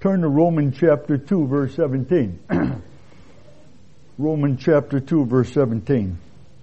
Turn to Romans chapter 2, verse 17. Romans chapter 2, verse 17.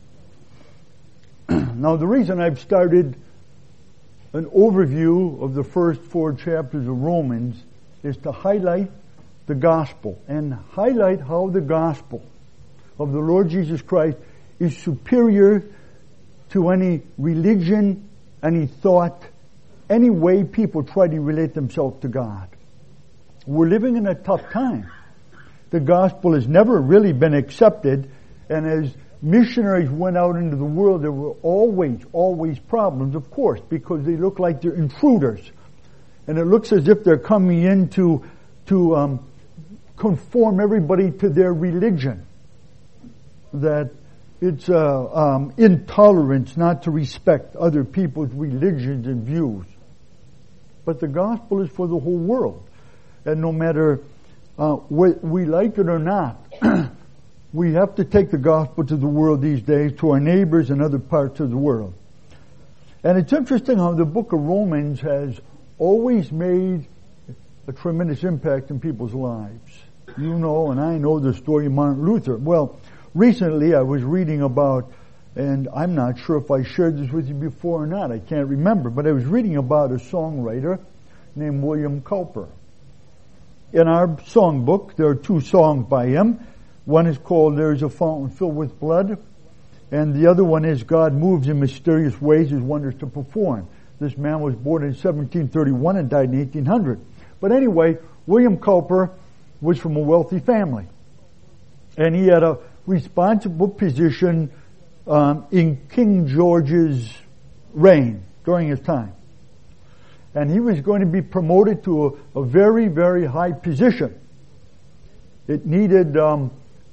Now, the reason I've started an overview of the first 4 chapters of Romans is to highlight the gospel and highlight how the gospel of the Lord Jesus Christ is superior to any religion, any thought, any way people try to relate themselves to God. We're living in a tough time. The gospel has never really been accepted, and as missionaries went out into the world, there were always problems, of course, because they look like they're intruders. And it looks as if they're coming in to conform everybody to their religion. That it's intolerance not to respect other people's religions and views. But the gospel is for the whole world. And no matter what we like it or not, we have to take the gospel to the world these days, to our neighbors and other parts of the world. And it's interesting how the book of Romans has always made a tremendous impact in people's lives. You know, and I know the story of Martin Luther. Well, recently I was reading about, and I'm not sure if I shared this with you before or not, I can't remember, but I was reading about a songwriter named William Cowper. In our songbook, there are 2 songs by him. One is called There's a Fountain Filled with Blood, and the other one is God Moves in Mysterious Ways His Wonders to Perform. This man was born in 1731 and died in 1800. But anyway, William Cowper was from a wealthy family, and he had a responsible position in King George's reign during his time. And he was going to be promoted to a very, very high position. It needed an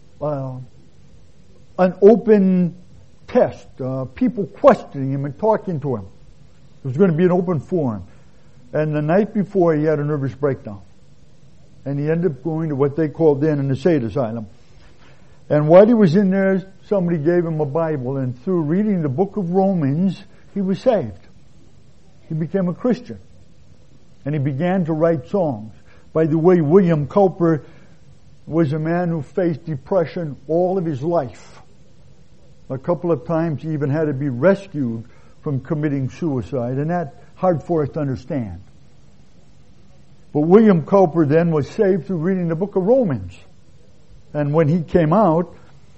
open test, people questioning him and talking to him. It was going to be an open forum. And the night before, he had a nervous breakdown. And he ended up going to what they called then an insane asylum. And while he was in there, somebody gave him a Bible, and through reading the book of Romans, he was saved. He became a Christian. And he began to write songs. By the way, William Cowper was a man who faced depression all of his life. A couple of times he even had to be rescued from committing suicide, and that's hard for us to understand. But William Cowper then was saved through reading the book of Romans. And when he came out,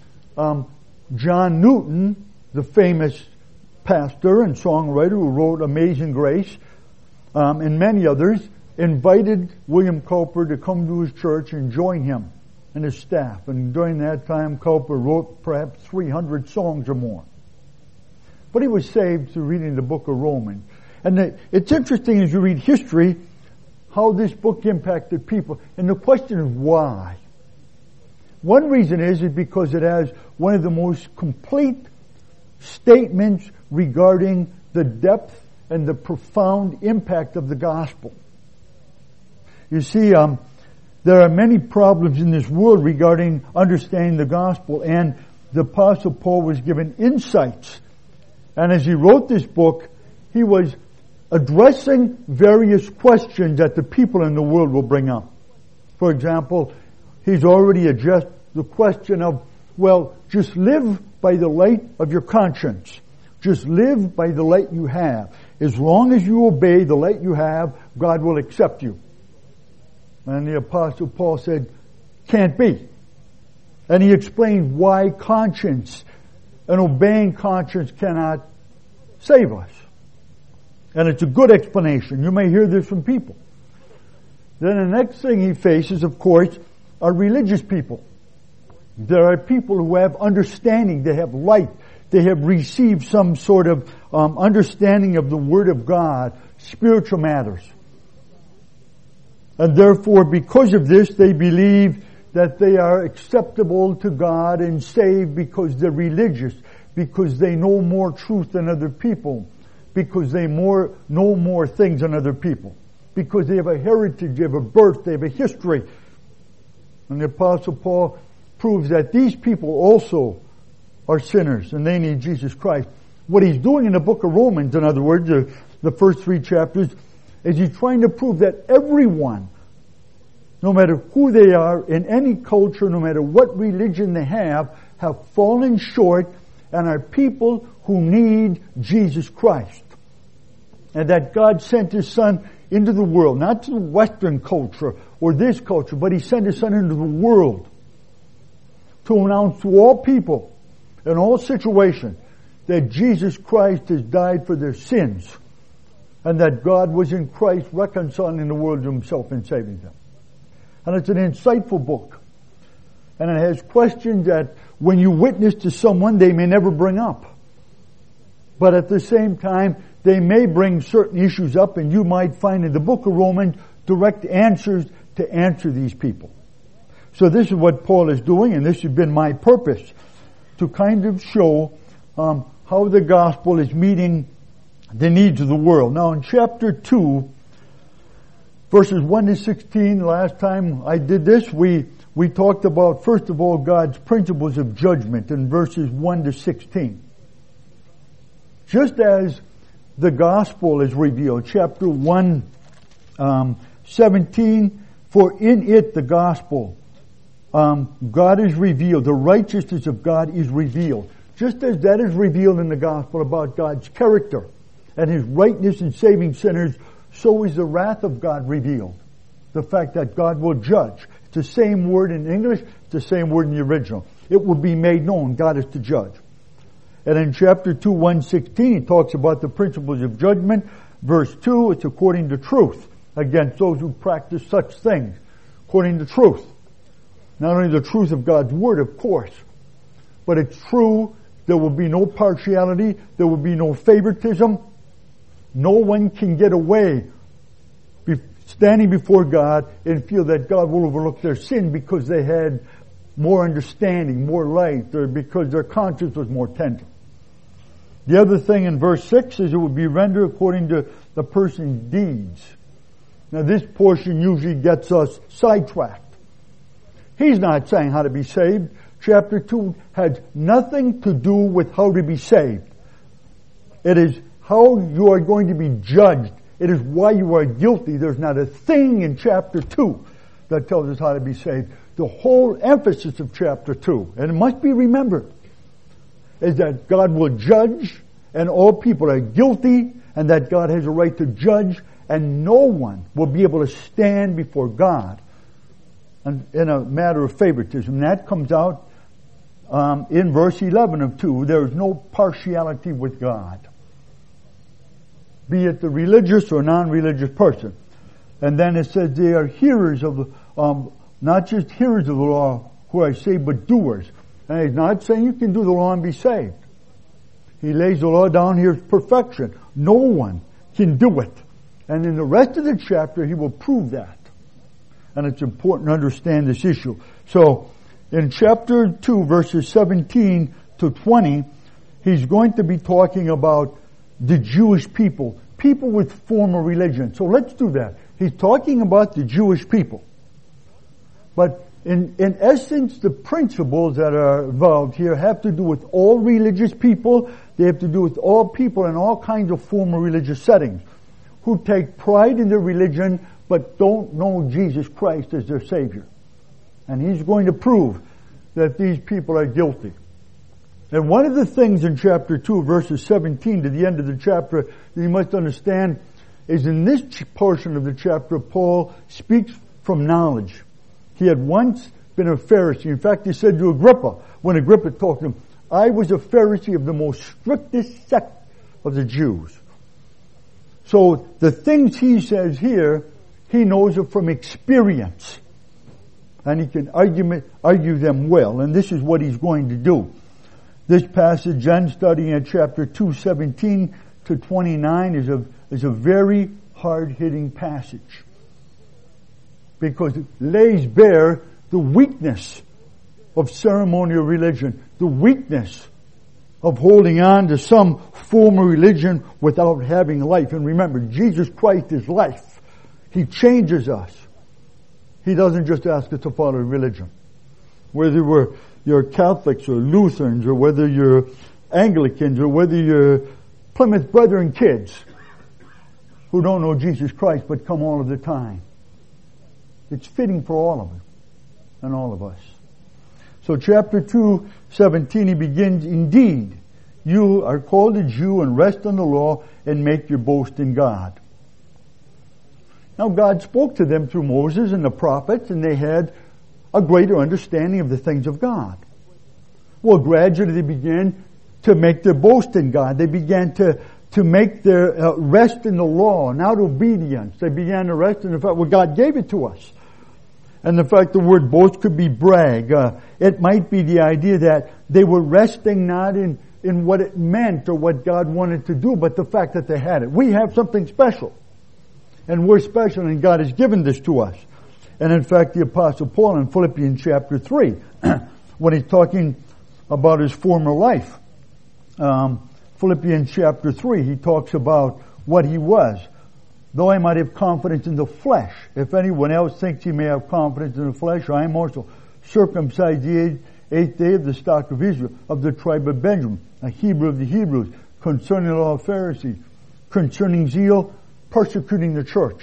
John Newton, the famous pastor and songwriter who wrote Amazing Grace, and many others, invited William Cowper to come to his church and join him and his staff. And during that time, Cowper wrote perhaps 300 songs or more. But he was saved through reading the book of Romans. And it's interesting as you read history how this book impacted people. And the question is why? One reason is because it has one of the most complete statements regarding the depth and the profound impact of the gospel. You see, there are many problems in this world regarding understanding the gospel, and the Apostle Paul was given insights. And as he wrote this book, he was addressing various questions that the people in the world will bring up. For example, he's already addressed the question of, well, just live by the light of your conscience. Just live by the light you have. As long as you obey the light you have, God will accept you. And the Apostle Paul said, can't be. And he explained why conscience and obeying conscience cannot save us. And it's a good explanation. You may hear this from people. Then the next thing he faces, of course, are religious people. There are people who have understanding, they have light, they have received some sort of understanding of the Word of God, spiritual matters. And therefore, because of this, they believe that they are acceptable to God and saved because they're religious, because they know more truth than other people, because they know more things than other people, because they have a heritage, they have a birth, they have a history. And the Apostle Paul proves that these people also are sinners and they need Jesus Christ. What he's doing in the book of Romans, in other words, the first 3 chapters, is he's trying to prove that everyone no matter who they are, in any culture, no matter what religion they have fallen short and are people who need Jesus Christ. And that God sent His Son into the world, not to the Western culture or this culture, but He sent His Son into the world to announce to all people in all situations that Jesus Christ has died for their sins and that God was in Christ reconciling the world to Himself and saving them. And it's an insightful book. And it has questions that when you witness to someone they may never bring up. But at the same time, they may bring certain issues up, and you might find in the book of Romans direct answers to answer these people. So this is what Paul is doing, and this has been my purpose, to kind of show how the gospel is meeting the needs of the world. Now in chapter 2, verses 1 to 16, last time I did this, we talked about, first of all, God's principles of judgment in verses 1 to 16. Just as the gospel is revealed, chapter 1, 17, for in it, the gospel, God is revealed, the righteousness of God is revealed. Just as that is revealed in the gospel about God's character and His rightness in saving sinners, so is the wrath of God revealed. The fact that God will judge. It's the same word in English, it's the same word in the original. It will be made known, God is to judge. And in chapter 2, 1:16, he talks about the principles of judgment. Verse 2, it's according to truth against those who practice such things. According to truth. Not only the truth of God's Word, of course, but it's true. There will be no partiality. There will be no favoritism. No one can get away standing before God and feel that God will overlook their sin because they had more understanding, more light, or because their conscience was more tender. The other thing in verse 6 is it will be rendered according to the person's deeds. Now this portion usually gets us sidetracked. He's not saying how to be saved. Chapter 2 has nothing to do with how to be saved. It is how you are going to be judged. It is why you are guilty. There's not a thing in chapter 2 that tells us how to be saved. The whole emphasis of chapter 2, and it must be remembered, is that God will judge and all people are guilty and that God has a right to judge and no one will be able to stand before God in a matter of favoritism. And that comes out in verse 11 of 2. There is no partiality with God, be it the religious or non-religious person. And then it says they are hearers of the, not just hearers of the law who are saved, but doers. And he's not saying you can do the law and be saved. He lays the law down here as perfection. No one can do it. And in the rest of the chapter, he will prove that. And it's important to understand this issue. So, in chapter 2, verses 17 to 20, he's going to be talking about the Jewish people. People with former religion. So let's do that. He's talking about the Jewish people. But in essence, the principles that are involved here have to do with all religious people. They have to do with all people in all kinds of former religious settings who take pride in their religion but don't know Jesus Christ as their Savior. And he's going to prove that these people are guilty. And one of the things in chapter 2, verses 17 to the end of the chapter that you must understand is in this portion of the chapter, Paul speaks from knowledge. He had once been a Pharisee. In fact, he said to Agrippa, when Agrippa talked to him, I was a Pharisee of the most strictest sect of the Jews. So the things he says here, he knows it from experience. And he can argue them well. And this is what he's going to do. This passage, I'm studying at chapter 2, 17 to 29, is a very hard-hitting passage. Because it lays bare the weakness of ceremonial religion, the weakness of holding on to some form of religion without having life. And remember, Jesus Christ is life. He changes us. He doesn't just ask us to follow religion. Whether you're Catholics or Lutherans or whether you're Anglicans or whether you're Plymouth Brethren kids who don't know Jesus Christ but come all of the time. It's fitting for all of us and all of us. So chapter 2:17, he begins, indeed, you are called a Jew and rest on the law and make your boast in God. Now God spoke to them through Moses and the prophets, and they had a greater understanding of the things of God. Well, gradually they began to make their boast in God. They began to make their rest in the law and out obedience. They began to rest in the fact, well, God gave it to us. And the fact the word boast could be brag. It might be the idea that they were resting not in what it meant or what God wanted to do, but the fact that they had it. We have something special. And we're special, and God has given this to us. And in fact, the Apostle Paul in Philippians chapter 3, when he's talking about his former life, Philippians chapter 3, he talks about what he was. Though I might have confidence in the flesh, if anyone else thinks he may have confidence in the flesh, I am also circumcised the eighth day of the stock of Israel, of the tribe of Benjamin, a Hebrew of the Hebrews, concerning the law of Pharisees, concerning zeal, persecuting the church.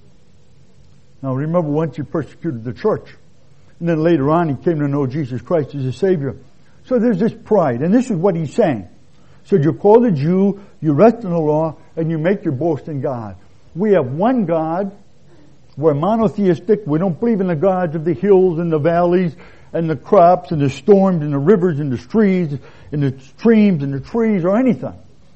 Now remember, once he persecuted the church, and then later on he came to know Jesus Christ as a Savior. So there's this pride, and this is what he's saying. So you're called a Jew, you rest in the law, and you make your boast in God. We have one God. We're monotheistic. We don't believe in the gods of the hills and the valleys and the crops and the storms and the rivers and the streams and the streams and the trees or anything.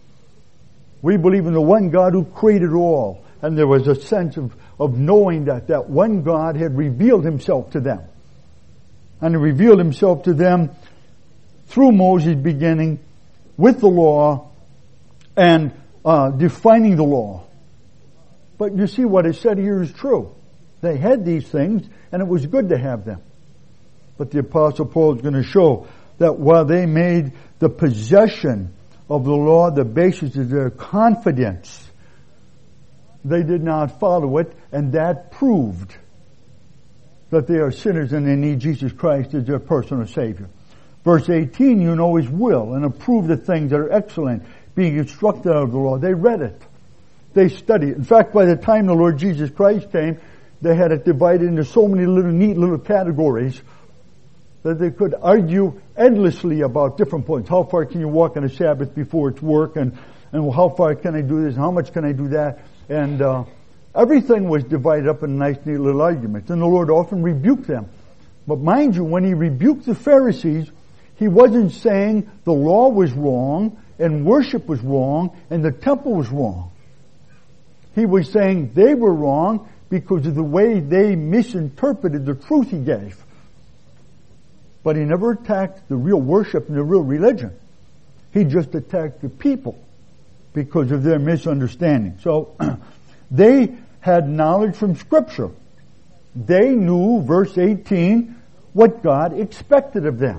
We believe in the one God who created all. And there was a sense of knowing that one God had revealed himself to them. And he revealed himself to them through Moses, beginning with the law and defining the law. But you see, what is said here is true. They had these things, and it was good to have them. But the Apostle Paul is going to show that while they made the possession of the law the basis of their confidence, they did not follow it, and that proved that they are sinners and they need Jesus Christ as their personal Savior. Verse 18, you know His will and approve the things that are excellent, being instructed out of the law. They read it. They studied it. In fact, by the time the Lord Jesus Christ came, they had it divided into so many neat little categories that they could argue endlessly about different points. How far can you walk on a Sabbath before it's work? And how far can I do this? And how much can I do that? And everything was divided up in nice, neat little arguments. And the Lord often rebuked them. But mind you, when He rebuked the Pharisees, He wasn't saying the law was wrong and worship was wrong and the temple was wrong. He was saying they were wrong because of the way they misinterpreted the truth He gave. But He never attacked the real worship and the real religion. He just attacked the people because of their misunderstanding. So they had knowledge from Scripture. They knew, verse 18, what God expected of them.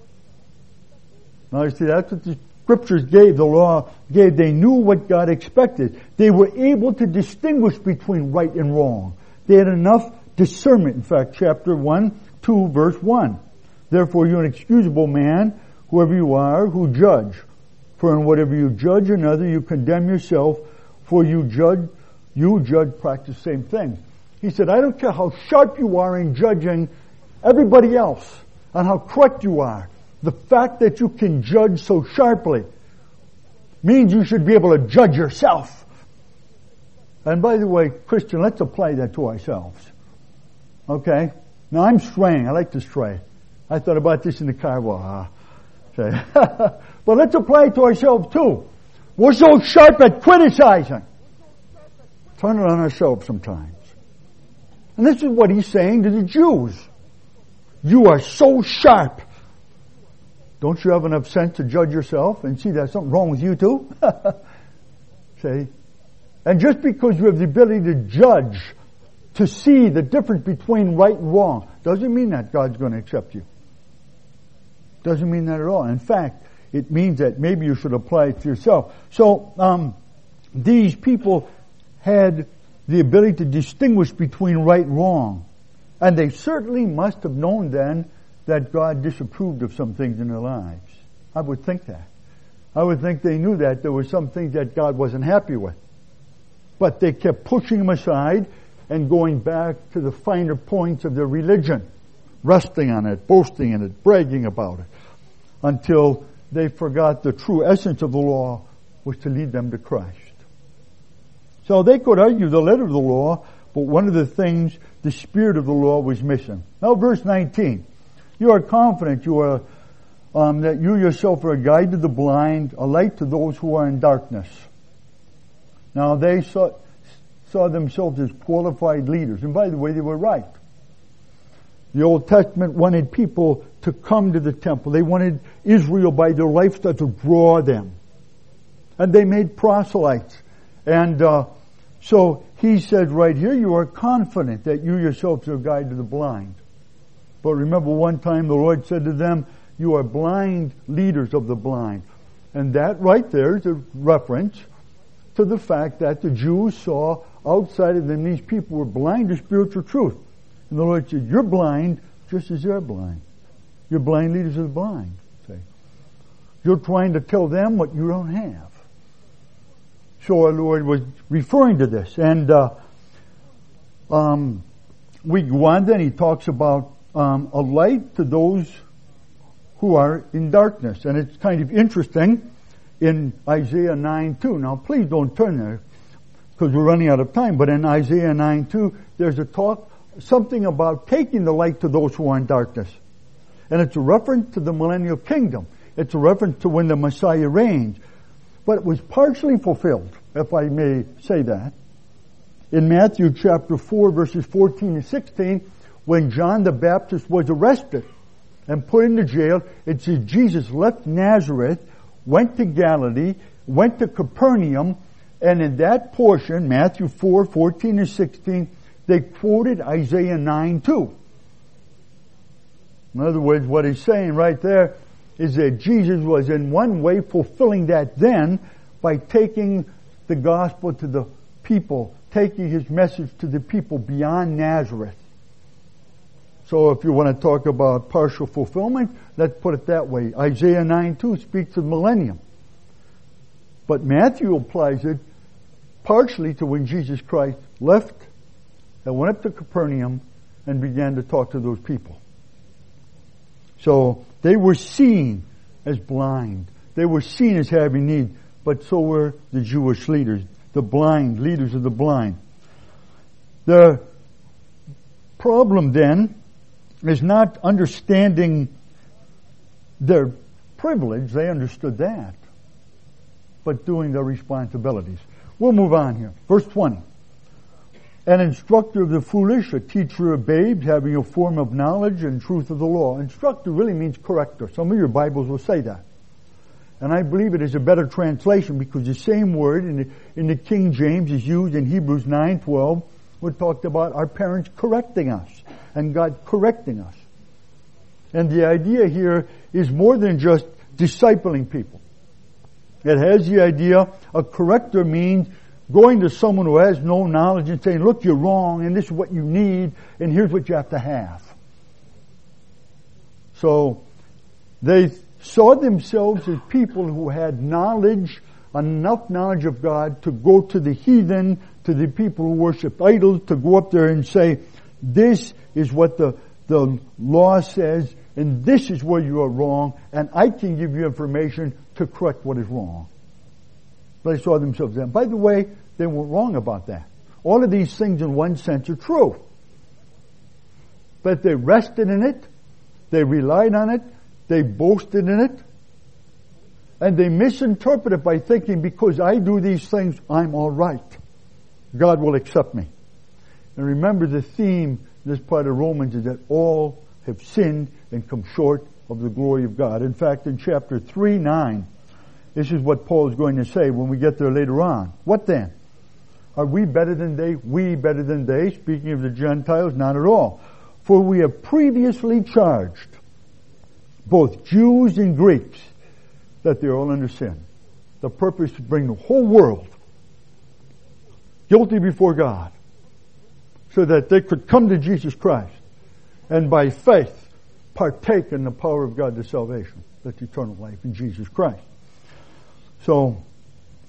Now you see, that's what the Scriptures gave, the law gave. They knew what God expected. They were able to distinguish between right and wrong. They had enough discernment. In fact, chapter 2, verse 1. Therefore, you're an excusable man, whoever you are, who judge. For in whatever you judge another, you condemn yourself, for you judge, practice the same thing. He said, I don't care how sharp you are in judging everybody else and how correct you are. The fact that you can judge so sharply means you should be able to judge yourself. And by the way, Christian, let's apply that to ourselves. Okay? Now I'm straying. I like to stray. I thought about this in the car. But let's apply it to ourselves too. We're so sharp at criticizing. Turn it on ourselves sometimes. And this is what He's saying to the Jews. You are so sharp. Don't you have enough sense to judge yourself and see there's something wrong with you too? See? And just because you have the ability to judge, to see the difference between right and wrong, doesn't mean that God's going to accept you. Doesn't mean that at all. In fact, it means that maybe you should apply it to yourself. So, these people had the ability to distinguish between right and wrong. And they certainly must have known then that God disapproved of some things in their lives. I would think that. I would think they knew that there were some things that God wasn't happy with. But they kept pushing Him aside, and going back to the finer points of their religion, resting on it, boasting in it, bragging about it, until they forgot the true essence of the law was to lead them to Christ. So they could argue the letter of the law, but one of the things, the spirit of the law was missing. Now verse 19. You are confident that you yourself are a guide to the blind, a light to those who are in darkness. Now they saw themselves as qualified leaders. And by the way, they were right. The Old Testament wanted people to come to the temple. They wanted Israel by their lifestyle to draw them. And they made proselytes. And so he said right here, you are confident that you yourselves are a guide to the blind. But remember one time the Lord said to them, you are blind leaders of the blind. And that right there is a reference to the fact that the Jews saw outside of them these people were blind to spiritual truth. And the Lord said, you're blind just as they're blind. You're blind leaders of the blind. See? You're trying to tell them what you don't have. So our Lord was referring to this. And we go on then, he talks about a light to those who are in darkness. And it's kind of interesting in Isaiah 9:2. Now please don't turn there because we're running out of time. But in Isaiah 9:2, there's a talk, something about taking the light to those who are in darkness. And it's a reference to the millennial kingdom. It's a reference to when the Messiah reigns. But it was partially fulfilled, if I may say that. In Matthew chapter 4, verses 14 and 16, when John the Baptist was arrested and put into jail, it says Jesus left Nazareth, went to Galilee, went to Capernaum, and in that portion, Matthew 4, 14 and 16, they quoted Isaiah 9:2. In other words, what he's saying right there is that Jesus was in one way fulfilling that then by taking the gospel to the people, taking his message to the people beyond Nazareth. So if you want to talk about partial fulfillment, let's put it that way. Isaiah 9:2 speaks of millennium. But Matthew applies it partially to when Jesus Christ left and went up to Capernaum and began to talk to those people. So they were seen as blind. They were seen as having need, but so were the Jewish leaders, the blind, leaders of the blind. The problem then is not understanding their privilege, they understood that, but doing their responsibilities. We'll move on here. Verse 20. An instructor of the foolish, a teacher of babes, having a form of knowledge and truth of the law. Instructor really means corrector. Some of your Bibles will say that. And I believe it is a better translation because the same word in the King James is used in Hebrews 9:12. We talked about our parents correcting us and God correcting us. And the idea here is more than just discipling people. It has the idea, a corrector means going to someone who has no knowledge and saying, look, you're wrong, and this is what you need, and here's what you have to have. So, they saw themselves as people who had knowledge, enough knowledge of God to go to the heathen, to the people who worship idols, to go up there and say, this is what the law says, and this is where you are wrong, and I can give you information to correct what is wrong. They saw themselves then. By the way, they weren't wrong about that. All of these things in one sense are true. But they rested in it, they relied on it, they boasted in it, and they misinterpret it by thinking because I do these things, I'm all right. God will accept me. And remember the theme, this part of Romans, is that all have sinned and come short of the glory of God. In fact, in chapter 3:9, this is what Paul is going to say when we get there later on. What then? Are we better than they? We better than they? Speaking of the Gentiles, not at all. For we have previously charged both Jews and Greeks that they are all under sin. The purpose is to bring the whole world guilty before God so that they could come to Jesus Christ and by faith partake in the power of God to salvation. That's eternal life in Jesus Christ. So,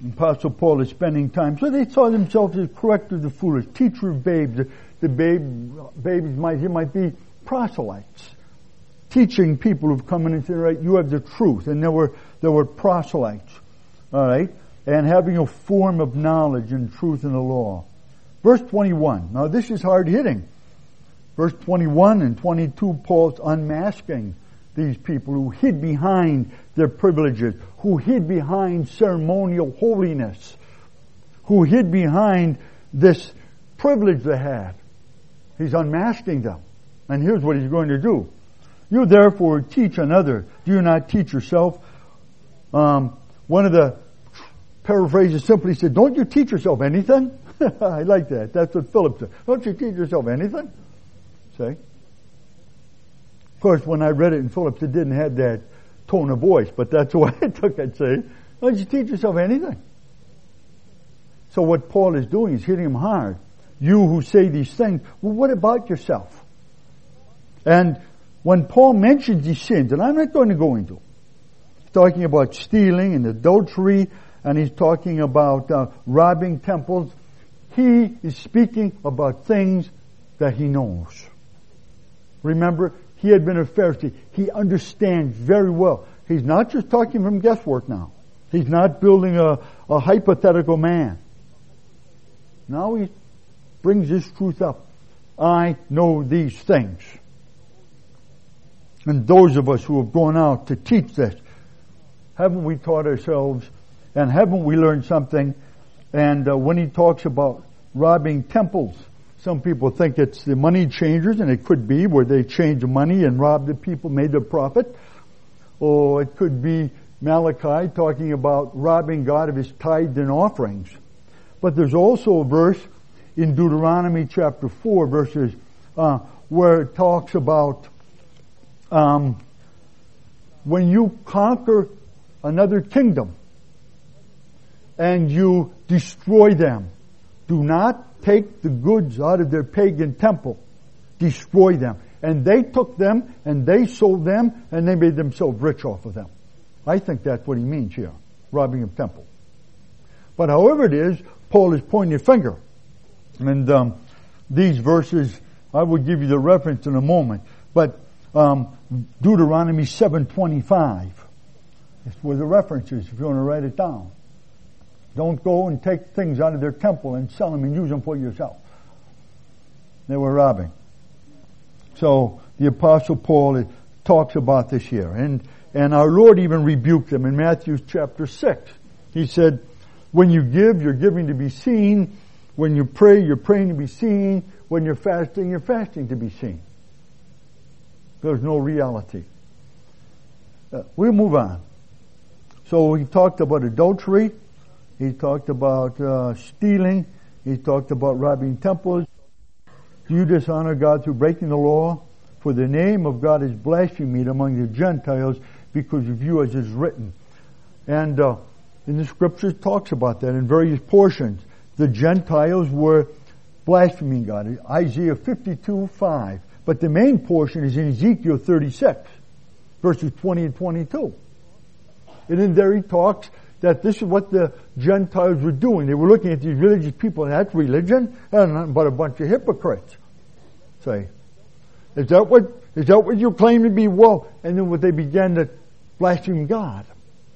Apostle Paul is spending time. So they saw themselves as corrector of the foolish, teacher of babes. The babies might be proselytes, teaching people who've come in and said, right, you have the truth. And there were proselytes, all right, and having a form of knowledge and truth in the law. Verse 21. Now this is hard hitting. Verse 21 and 22, Paul's unmasking these people who hid behind their privileges, who hid behind ceremonial holiness, who hid behind this privilege they had. He's unmasking them. And here's what he's going to do. You therefore teach another. Do you not teach yourself? One of the paraphrases simply said, don't you teach yourself anything? I like that. That's what Philip said. Don't you teach yourself anything? See? Of course, when I read it in Phillips, it didn't have that tone of voice, but that's the way I took it, see? Don't you teach yourself anything? So what Paul is doing is hitting him hard. You who say these things, well, what about yourself? And when Paul mentions these sins, and I'm not going to go into, he's talking about stealing and adultery, and he's talking about robbing temples. He is speaking about things that he knows. Remember, he had been a Pharisee. He understands very well. He's not just talking from guesswork now. He's not building a hypothetical man. Now he brings this truth up. I know these things. And those of us who have gone out to teach this, haven't we taught ourselves and haven't we learned something? And when he talks about robbing temples, some people think it's the money changers, and it could be where they change money and rob the people, made their profit. Or it could be Malachi talking about robbing God of his tithes and offerings. But there's also a verse in Deuteronomy chapter 4 verses where it talks about when you conquer another kingdom and you destroy them, do not take the goods out of their pagan temple. Destroy them. And they took them, and they sold them, and they made themselves rich off of them. I think that's what he means here, robbing of temple. But however it is, Paul is pointing a finger. And these verses, I will give you the reference in a moment. But Deuteronomy 7:25 is where the reference is, if you want to write it down. Don't go and take things out of their temple and sell them and use them for yourself. They were robbing. So the Apostle Paul talks about this here. And our Lord even rebuked them in Matthew chapter 6. He said, when you give, you're giving to be seen. When you pray, you're praying to be seen. When you're fasting to be seen. There's no reality. We'll move on. So he talked about adultery. He talked about stealing. He talked about robbing temples. Do you dishonor God through breaking the law? For the name of God is blasphemed among the Gentiles because of you, as is written. And in the scriptures talks about that in various portions. The Gentiles were blaspheming God. Isaiah 52:5. But the main portion is in Ezekiel 36, verses 20 and 22. And in there he talks that this is what the Gentiles were doing. They were looking at these religious people, and that's religion, and nothing but a bunch of hypocrites. Say, is that what you claim to be? Well, and then what they began to blaspheme God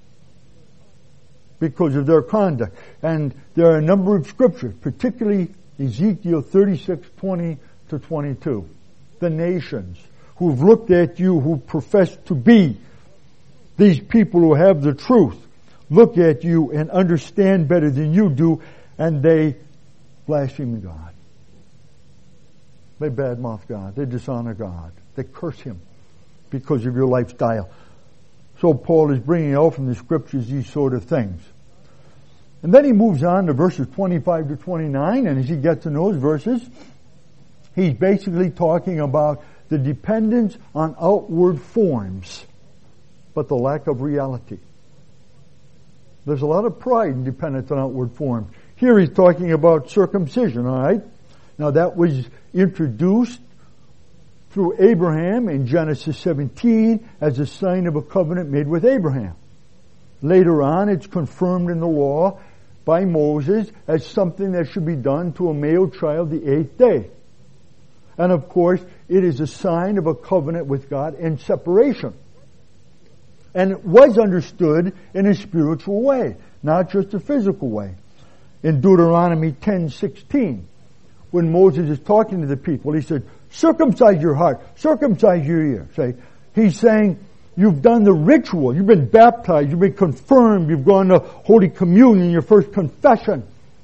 because of their conduct. And there are a number of scriptures, particularly Ezekiel 36:20 to 22. The nations who've looked at you, who profess to be these people who have the truth, look at you and understand better than you do, and they blaspheme God. They badmouth God. They dishonor God. They curse Him because of your lifestyle. So Paul is bringing out from the scriptures these sort of things. And then he moves on to verses 25 to 29, and as he gets in those verses, he's basically talking about the dependence on outward forms, but the lack of reality. There's a lot of pride in dependence on outward forms. Here he's talking about circumcision, all right? Now that was introduced through Abraham in Genesis 17 as a sign of a covenant made with Abraham. Later on, it's confirmed in the law by Moses as something that should be done to a male child the 8th day. And of course, it is a sign of a covenant with God and separation. And it was understood in a spiritual way, not just a physical way. In Deuteronomy 10:16, when Moses is talking to the people, he said, circumcise your heart, circumcise your ear. He's saying, you've done the ritual, you've been baptized, you've been confirmed, you've gone to Holy Communion, your first confession.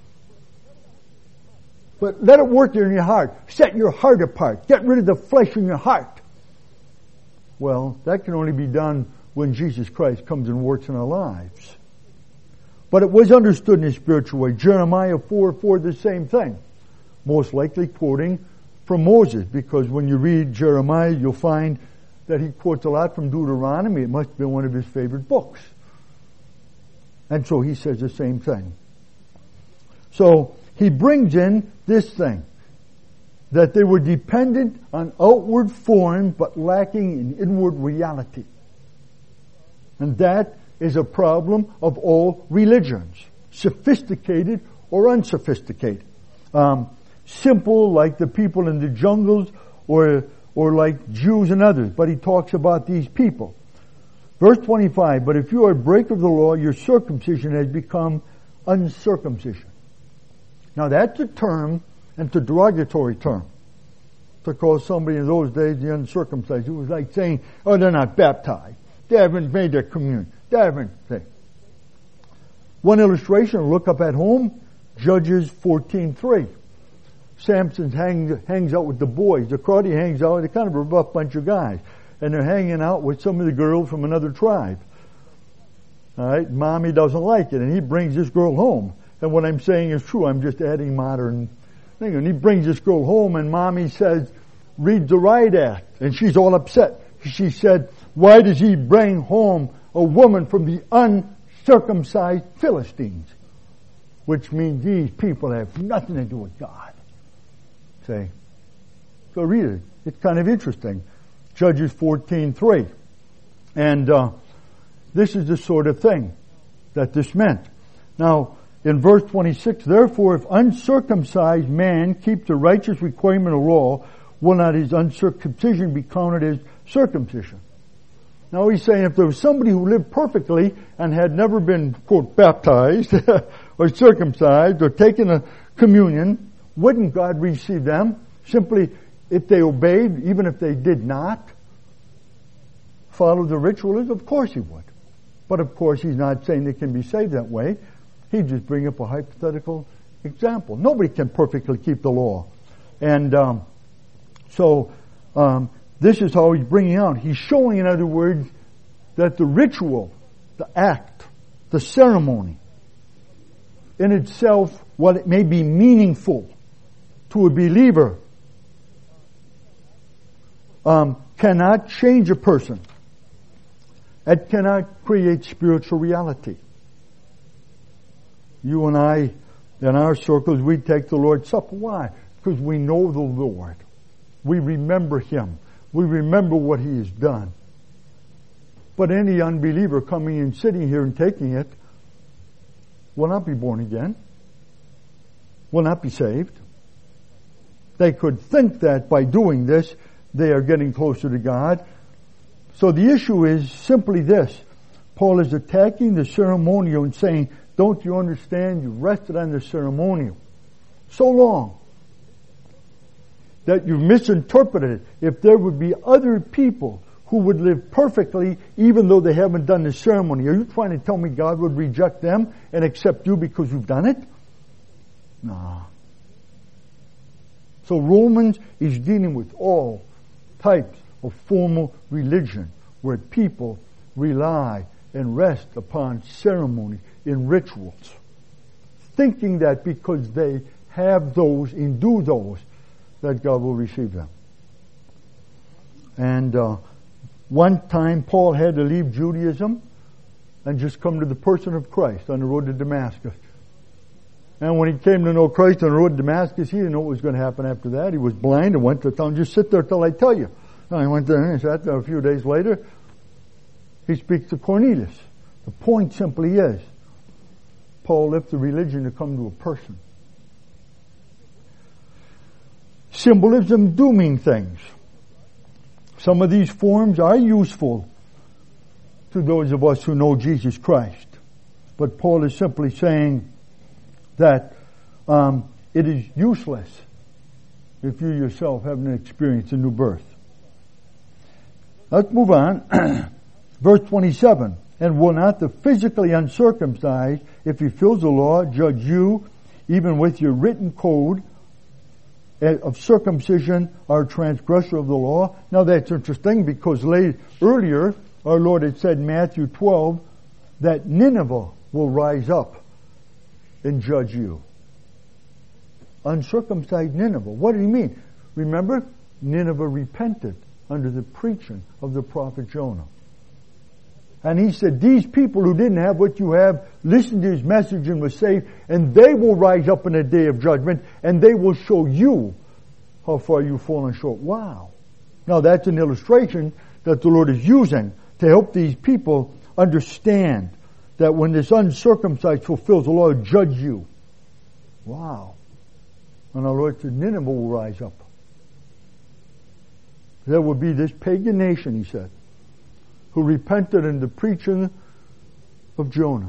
But let it work in your heart. Set your heart apart. Get rid of the flesh in your heart. Well, that can only be done when Jesus Christ comes and works in our lives. But it was understood in a spiritual way. Jeremiah 4:4, the same thing. Most likely quoting from Moses, because when you read Jeremiah, you'll find that he quotes a lot from Deuteronomy. It must have been one of his favorite books. And so he says the same thing. So he brings in this thing, that they were dependent on outward form but lacking in inward reality. And that is a problem of all religions, sophisticated or unsophisticated. Simple like the people in the jungles or like Jews and others, but he talks about these people. Verse 25, but if you are a breaker of the law, your circumcision has become uncircumcision. Now that's a term, and it's a derogatory term, to call somebody in those days the uncircumcised. It was like saying, oh, they're not baptized. They haven't made their communion. They haven't. One illustration, look up at home, Judges 14:3. Samson hangs out with the boys. The crowd he hangs out, they're kind of a rough bunch of guys. And they're hanging out with some of the girls from another tribe. Alright, mommy doesn't like it, and he brings this girl home. And what I'm saying is true, I'm just adding modern thing. And he brings this girl home, and mommy says, read the riot act. And she's all upset. She said, why does he bring home a woman from the uncircumcised Philistines? Which means these people have nothing to do with God. See? So read it. It's kind of interesting. Judges 14:3. And this is the sort of thing that this meant. Now, in verse 26, therefore, if uncircumcised man keep the righteous requirement of law, will not his uncircumcision be counted as circumcision? Now he's saying if there was somebody who lived perfectly and had never been, quote, baptized or circumcised or taken a communion, wouldn't God receive them simply if they obeyed, even if they did not follow the rituals? Of course he would. But of course he's not saying they can be saved that way. He'd just bring up a hypothetical example. Nobody can perfectly keep the law. And this is how he's bringing out. He's showing, in other words, that the ritual, the act, the ceremony, in itself, while it may be meaningful to a believer, cannot change a person. It cannot create spiritual reality. You and I, in our circles, we take the Lord's Supper. Why? Because we know the Lord. We remember Him. We remember what He has done. But any unbeliever coming and sitting here and taking it will not be born again, will not be saved. They could think that by doing this, they are getting closer to God. So the issue is simply this. Paul is attacking the ceremonial and saying, don't you understand? You rested on the ceremonial so long that you've misinterpreted it. If there would be other people who would live perfectly even though they haven't done the ceremony, are you trying to tell me God would reject them and accept you because you've done it? No. So Romans is dealing with all types of formal religion where people rely and rest upon ceremony in rituals, thinking that because they have those and do those, that God will receive them. And one time Paul had to leave Judaism and just come to the person of Christ on the road to Damascus. And when he came to know Christ on the road to Damascus, he didn't know what was going to happen after that. He was blind and went to town, just sit there till I tell you. And I went there and sat there. A few days later, he speaks to Cornelius. The point simply is Paul left the religion to come to a person. Symbolism do mean things. Some of these forms are useful to those of us who know Jesus Christ. But Paul is simply saying that it is useless if you yourself haven't experienced a new birth. Let's move on. Verse 27. And will not the physically uncircumcised, if he fills the law, judge you, even with your written code of circumcision, are transgressor of the law? Now that's interesting because earlier our Lord had said in Matthew 12 that Nineveh will rise up and judge you. Uncircumcised Nineveh. What did he mean? Remember, Nineveh repented under the preaching of the prophet Jonah. And he said, these people who didn't have what you have, listened to his message and were saved, and they will rise up in a day of judgment, and they will show you how far you've fallen short. Wow. Now that's an illustration that the Lord is using to help these people understand that when this uncircumcised fulfills the law, he'll judge you. Wow. And our Lord said, Nineveh will rise up. There will be this pagan nation, he said, who repented in the preaching of Jonah,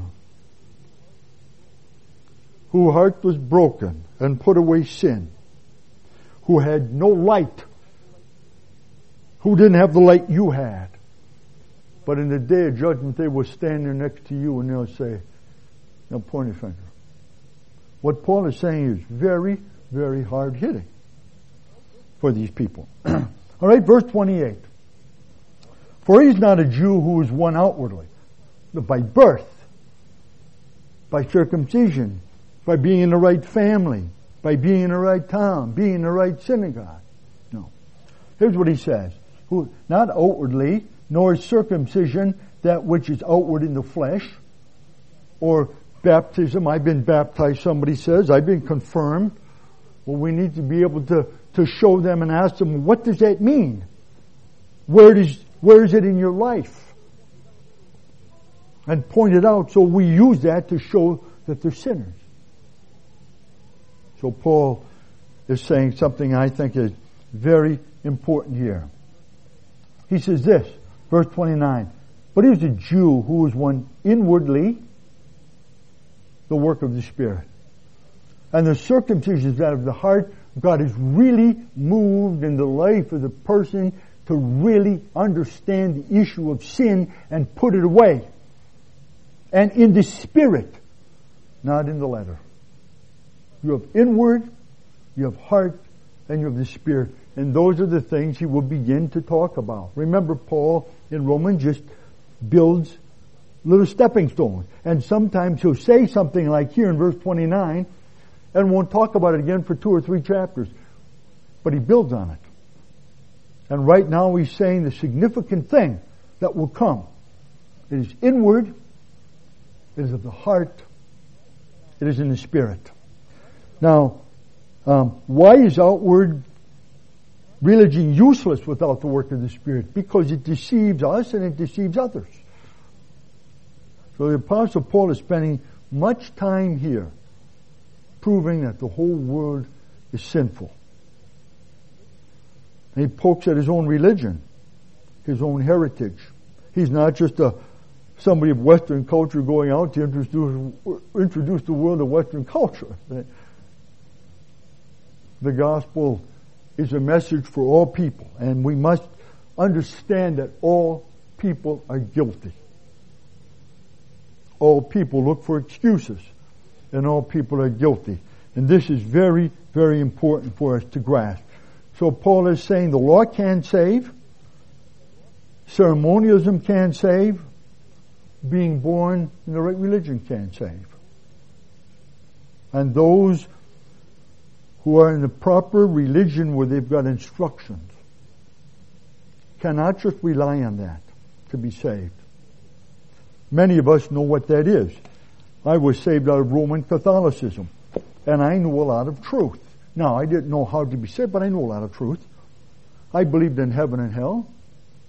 whose heart was broken and put away sin, who had no light, who didn't have the light you had. But in the day of judgment, they will stand there next to you and they'll say, they'll point a finger. What Paul is saying is very, very hard hitting for these people. All right, verse 28. For he is not a Jew who is one outwardly, but by birth, by circumcision, by being in the right family, by being in the right town, being in the right synagogue. No. Here's what he says. Who, not outwardly, nor is circumcision that which is outward in the flesh, or baptism. I've been baptized, somebody says. I've been confirmed. Well, we need to be able to show them and ask them, what does that mean? Where is it in your life? And point it out so we use that to show that they're sinners. So Paul is saying something I think is very important here. He says this, verse 29, but he was a Jew who was one inwardly, the work of the Spirit. And the circumcision is that of the heart. God is really moved in the life of the person to really understand the issue of sin and put it away. And in the Spirit, not in the letter. You have inward, you have heart, and you have the Spirit. And those are the things he will begin to talk about. Remember, Paul in Romans just builds little stepping stones. And sometimes he'll say something like here in verse 29 and won't talk about it again for 2 or 3 chapters. But he builds on it. And right now he's saying the significant thing that will come. It is inward, it is of the heart, it is in the Spirit. Now, why is outward religion useless without the work of the Spirit? Because it deceives us and it deceives others. So the Apostle Paul is spending much time here proving that the whole world is sinful. And he pokes at his own religion, his own heritage. He's not just somebody of Western culture going out to introduce the world to Western culture. The gospel is a message for all people, and we must understand that all people are guilty. All people look for excuses, and all people are guilty. And this is very, very important for us to grasp. So Paul is saying the law can save, ceremonialism can save, being born in the right religion can save. And those who are in the proper religion where they've got instructions cannot just rely on that to be saved. Many of us know what that is. I was saved out of Roman Catholicism, and I knew a lot of truth. Now, I didn't know how to be saved, but I knew a lot of truth. I believed in heaven and hell.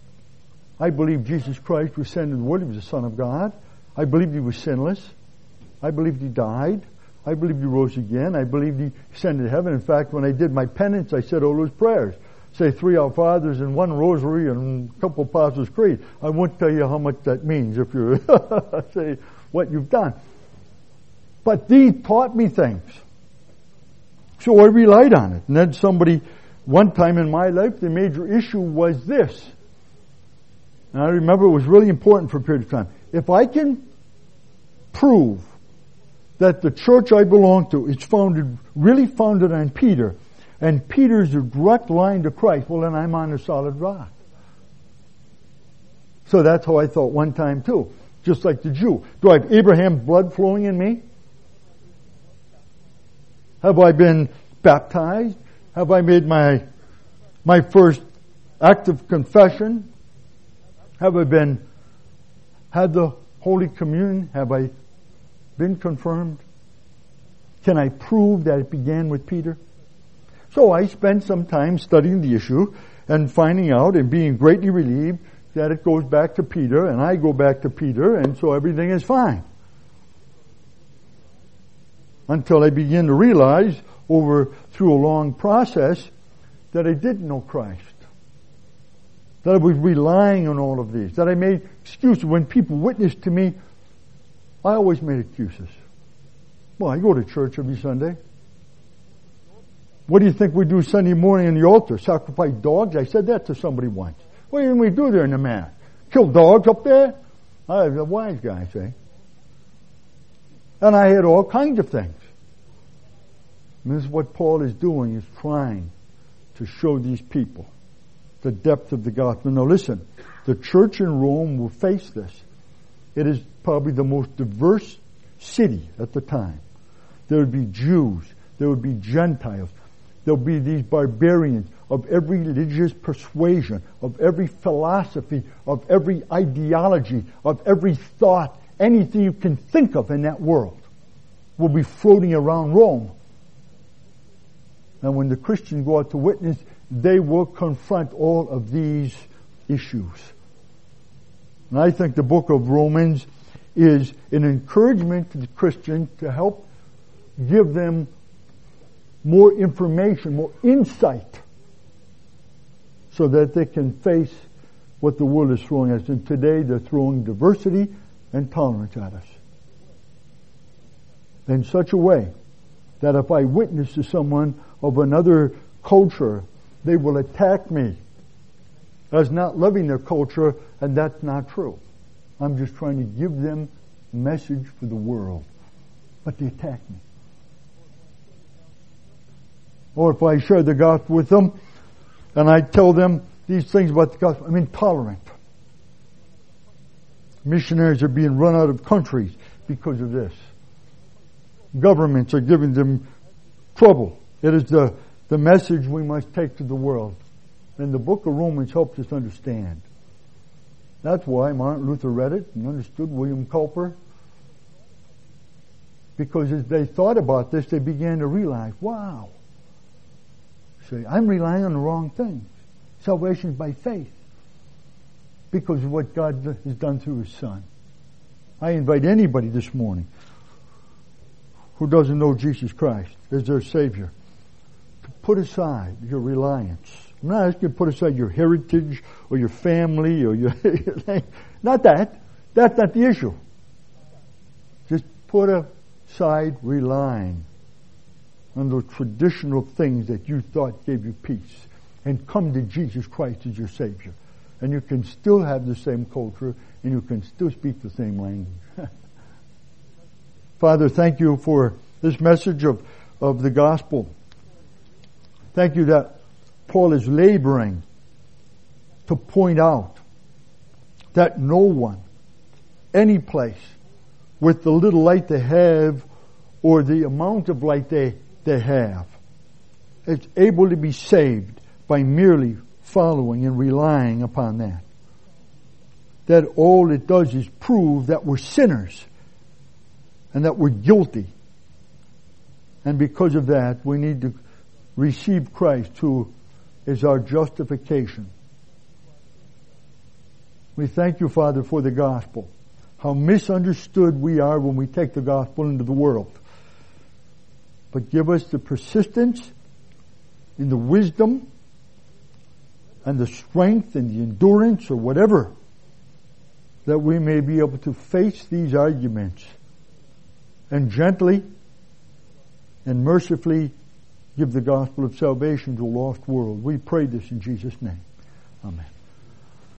I believed Jesus Christ was sent in the world. He was the Son of God. I believed He was sinless. I believed He died. I believed He rose again. I believed He ascended to heaven. In fact, when I did my penance, I said all those prayers. Say 3 Our Fathers and 1 Rosary and a couple Apostles' Creed. I won't tell you how much that means if you say what you've done. But these taught me things. So I relied on it. And then somebody, one time in my life, the major issue was this. And I remember it was really important for a period of time. If I can prove that the church I belong to is really founded on Peter, and Peter's a direct line to Christ, well then I'm on a solid rock. So that's how I thought one time too. Just like the Jew. Do I have Abraham's blood flowing in me? Have I been baptized? Have I made my first act of confession? Have I had the Holy Communion? Have I been confirmed? Can I prove that it began with Peter? So I spent some time studying the issue and finding out and being greatly relieved that it goes back to Peter and I go back to Peter, and so everything is fine. Until I begin to realize through a long process that I didn't know Christ. That I was relying on all of these. That I made excuses. When people witnessed to me, I always made excuses. Well, I go to church every Sunday. What do you think we do Sunday morning in the altar? Sacrifice dogs? I said that to somebody once. What do we do there in the Mass? Kill dogs up there? I was a wise guy, say. And I had all kinds of things. And this is what Paul is doing, is trying to show these people the depth of the gospel. Now listen, the church in Rome will face this. It is probably the most diverse city at the time. There would be Jews, there would be Gentiles, there would be these barbarians of every religious persuasion, of every philosophy, of every ideology, of every thought, anything you can think of in that world will be floating around Rome. And when the Christians go out to witness, they will confront all of these issues. And I think the book of Romans is an encouragement to the Christian to help give them more information, more insight, so that they can face what the world is throwing at us. And today they're throwing diversity and tolerance at us in such a way that if I witness to someone of another culture, they will attack me as not loving their culture, and that's not true. I'm just trying to give them a message for the world. But they attack me. Or if I share the gospel with them, and I tell them these things about the gospel, I'm intolerant. Missionaries are being run out of countries because of this. Governments are giving them trouble. It is the message we must take to the world. And the book of Romans helps us understand. That's why Martin Luther read it and understood William Cowper. Because as they thought about this, they began to realize, wow, see, I'm relying on the wrong things. Salvation by faith. Because of what God has done through His Son. I invite anybody this morning who doesn't know Jesus Christ as their Savior to put aside your reliance. I'm not asking you to put aside your heritage or your family or your not that. That's not the issue. Just put aside relying on the traditional things that you thought gave you peace and come to Jesus Christ as your Savior. And you can still have the same culture and you can still speak the same language. Father, thank you for this message of the gospel. Thank you that Paul is laboring to point out that no one, any place, with the little light they have or the amount of light they have, is able to be saved by merely following and relying upon that. That all it does is prove that we're sinners and that we're guilty. And because of that, we need to receive Christ, who is our justification. We thank you, Father, for the gospel. how misunderstood we are when we take the gospel into the world. But give us the persistence in the wisdom and the strength and the endurance or whatever, that we may be able to face these arguments and gently and mercifully give the gospel of salvation to a lost world. We pray this in Jesus' name. Amen.